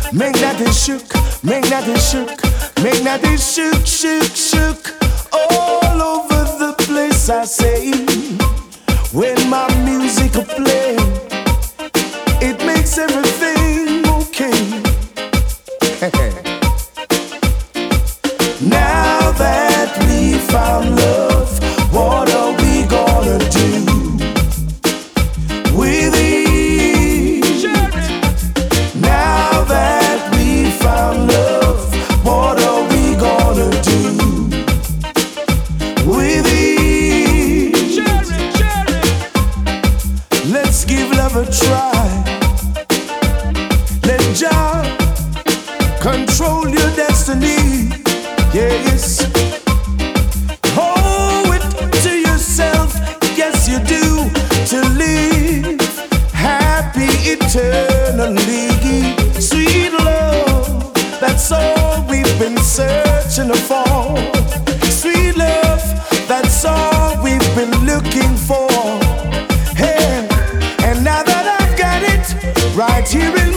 Make that they shook, make that they shook, make that they shook, shook, shook. All over the place I say, when my music a play, it makes everything okay. Now that we found love, what are we gonna do with it? Now that we found love, what are we gonna do with it? Let's give love a try. Let Jah control your destiny. Yes. Owe it to yourself, yes you do, to live happy eternally. Sweet love, that's all we've been searching for. Sweet love, that's all we've been looking for. Hey, and now that I've got it right here in